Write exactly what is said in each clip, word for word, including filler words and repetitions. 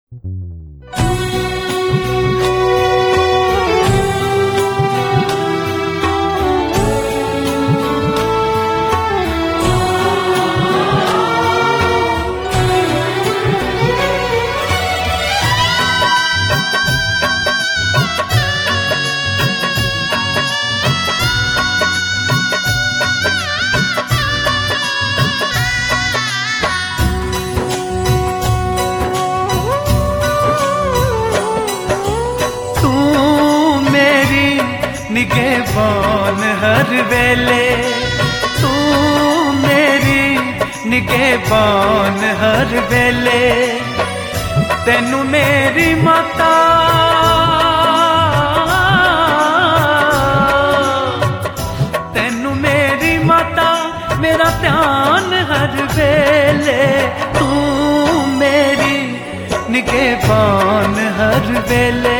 निगहबान हर वेले तू मेरी निगहबान हर वेले तेनू मेरी माता तेनू मेरी माता मेरा ध्यान हर वेले तू मेरी निगहबान हर वेले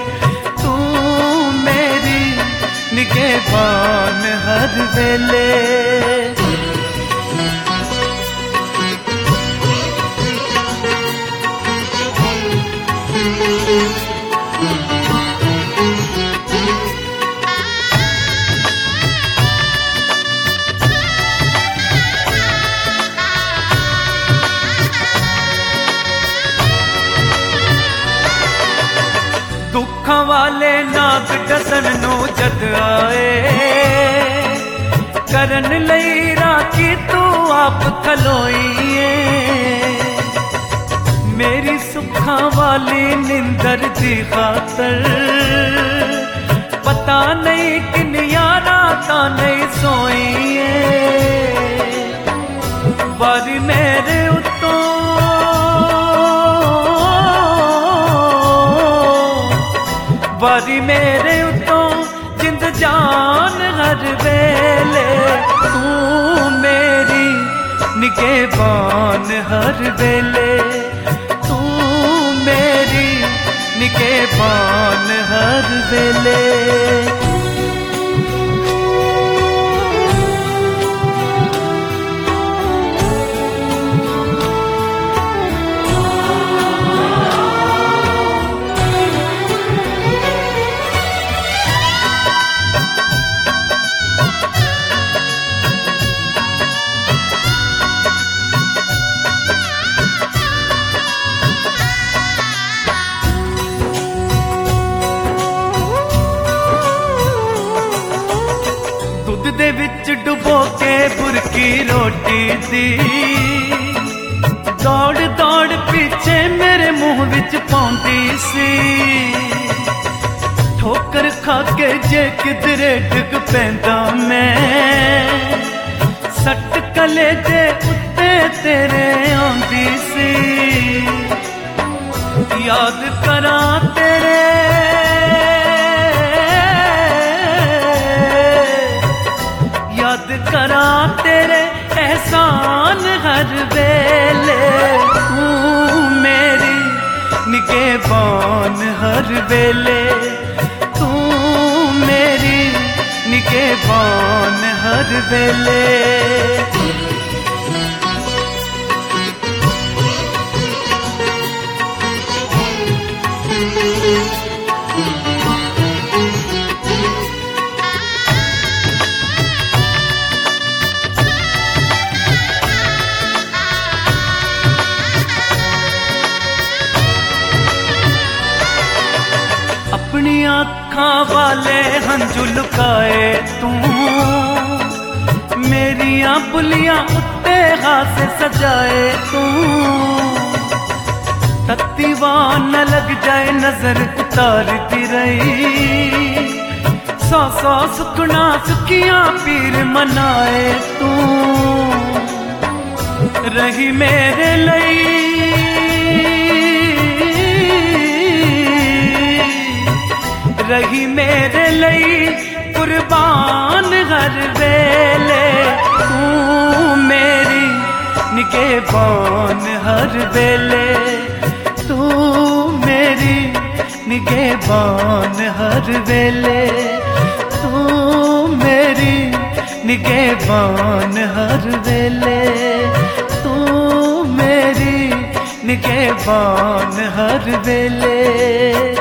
निगहबान हर वेले दुखा वाले नाग डसन नो जद आए करन लई राखी तू आप खलोईए मेरी सुखा वाली निंदर दी खातर पता नहीं किनिया राता नहीं सोईए बारी मेरे उत्तों बारी मेरे उत्तों जिंद जान हर वेले तू मेरी निगहबान हर वेले तू मेरी निगहबान हर वेले दे विच डुबो के बुरकी रोटी दी दौड़ दौड़ पीछे मेरे मुंह विच पाउंदी सी ठोकर खा के जे किधरे डिग पैंदा मैं सट कलेजे उत्ते तेरे आंदी सी याद करा तेरे याद करा तेरे एहसान हर वेले तू मेरी निगहबान हर वेले तू मेरी निगहबान हर वेले अपनी आँखां वाले हंझू लुकाए तू मेरिया बुलियां उत्ते हाथ सजाए तू तत्तीवा न लग जाए नजर उतारती रही सौ सौ सुखना सुखियां पीर मनाए तू रही मेरे लई रही मेरे लई कुर्बान हर वेले तू मेरी निगहबान हर वेले तू मेरी निगहबान हर वेले तू मेरी निगहबान हर वेले तू मेरी के बान हर वेले।